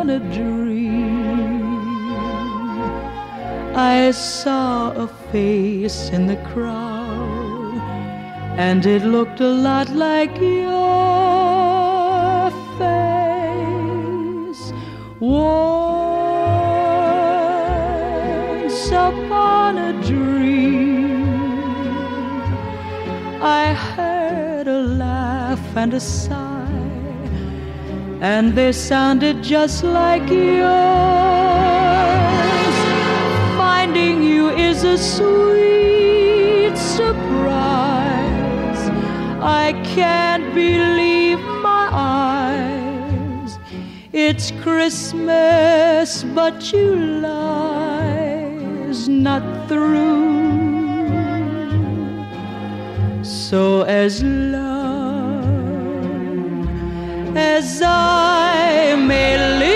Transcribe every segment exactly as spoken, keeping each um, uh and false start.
upon a dream. I saw a face in the crowd, and it looked a lot like your face. Once upon a dream, I heard a laugh and a sigh, and they sounded just like yours. Finding you is a sweet surprise. I can't believe my eyes. It's Christmas, but July's not through. So as long as I may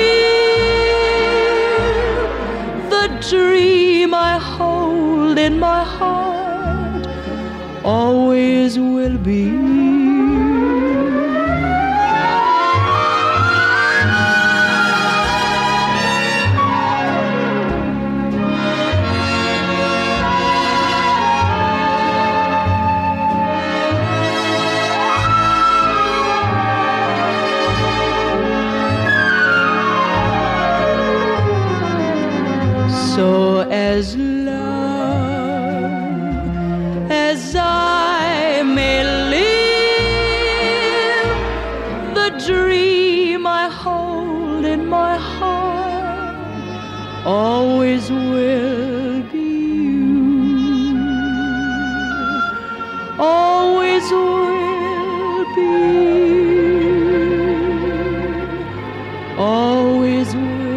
live, the dream I hold in my heart always will be. So as long as I may live, the dream I hold in my heart always will be you, always will be, always will.